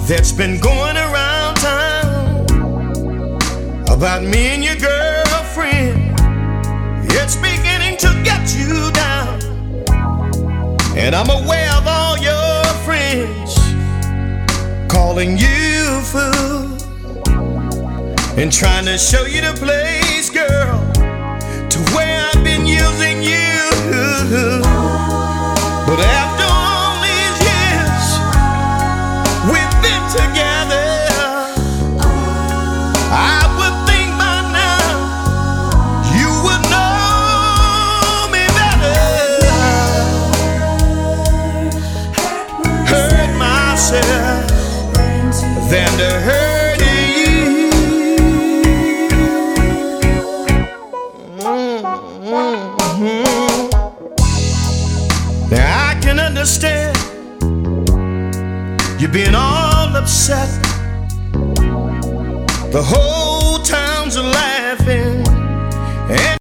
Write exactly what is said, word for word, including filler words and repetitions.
that's been going around town about me and your girlfriend. It's beginning to get you down, and I'm aware of all your friends calling you fool and trying to show you the place, girl, to where I've been using you. But after all these years we've been together, I would think by now you would know me better. Hurt myself than to hurt you. Mm-hmm. Now I can understand you being all upset. The whole town's laughing, and